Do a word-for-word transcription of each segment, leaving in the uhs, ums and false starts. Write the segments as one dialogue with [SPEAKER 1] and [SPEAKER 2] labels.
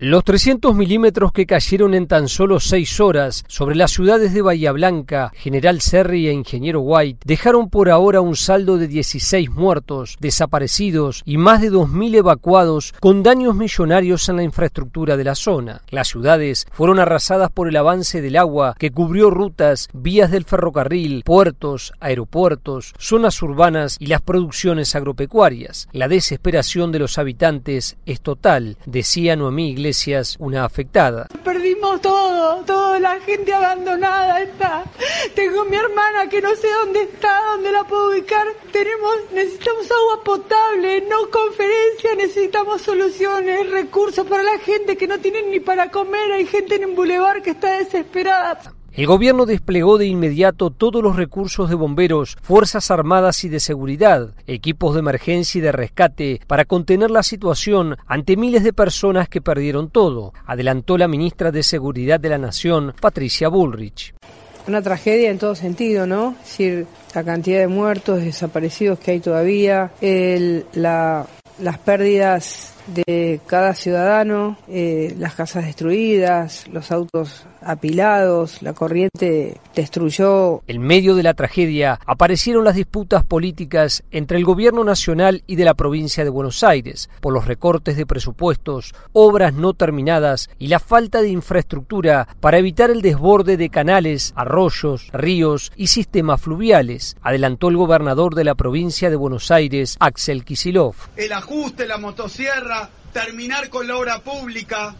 [SPEAKER 1] Los trescientos milímetros que cayeron en tan solo seis horas sobre las ciudades de Bahía Blanca, General Serry e Ingeniero White dejaron por ahora un saldo de dieciséis muertos, desaparecidos y más de dos mil evacuados con daños millonarios en la infraestructura de la zona. Las ciudades fueron arrasadas por el avance del agua que cubrió rutas, vías del ferrocarril, puertos, aeropuertos, zonas urbanas y las producciones agropecuarias. La desesperación de los habitantes es total, decía Noemí Iglesias, una afectada.
[SPEAKER 2] Perdimos todo, toda la gente abandonada está. Tengo mi hermana que no sé dónde está, dónde la puedo ubicar. Tenemos, necesitamos agua potable, no conferencia, necesitamos soluciones, recursos para la gente que no tienen ni para comer. Hay gente en un bulevar que está desesperada.
[SPEAKER 1] El gobierno desplegó de inmediato todos los recursos de bomberos, fuerzas armadas y de seguridad, equipos de emergencia y de rescate para contener la situación ante miles de personas que perdieron todo, adelantó la ministra de Seguridad de la Nación, Patricia Bullrich.
[SPEAKER 3] Una tragedia en todo sentido, ¿no? Es decir, la cantidad de muertos, desaparecidos que hay todavía, el, la, las pérdidas de cada ciudadano, eh, las casas destruidas, los autos apilados, la corriente destruyó.
[SPEAKER 1] En medio de la tragedia aparecieron las disputas políticas entre el gobierno nacional y de la provincia de Buenos Aires por los recortes de presupuestos, obras no terminadas y la falta de infraestructura para evitar el desborde de canales, arroyos, ríos y sistemas fluviales, adelantó el gobernador de la provincia de Buenos Aires, Axel Kicillof.
[SPEAKER 4] El ajuste, la motosierra, terminar con la obra pública,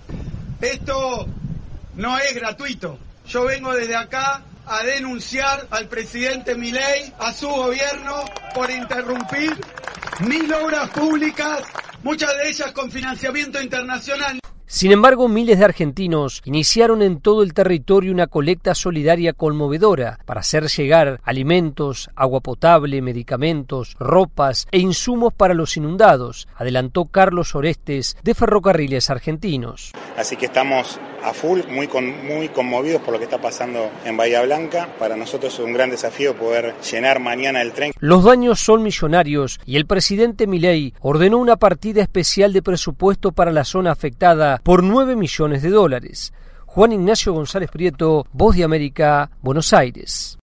[SPEAKER 4] esto no es gratuito. Yo vengo desde acá a denunciar al presidente Milei, a su gobierno, por interrumpir mil obras públicas, muchas de ellas con financiamiento internacional.
[SPEAKER 1] Sin embargo, miles de argentinos iniciaron en todo el territorio una colecta solidaria conmovedora para hacer llegar alimentos, agua potable, medicamentos, ropas e insumos para los inundados, adelantó Carlos Orestes de Ferrocarriles Argentinos.
[SPEAKER 5] Así que estamos a full, muy, con, muy conmovidos por lo que está pasando en Bahía Blanca. Para nosotros es un gran desafío poder llenar mañana el tren.
[SPEAKER 1] Los daños son millonarios y el presidente Milei ordenó una partida especial de presupuesto para la zona afectada por nueve millones de dólares. Juan Ignacio González Prieto, Voz de América, Buenos Aires.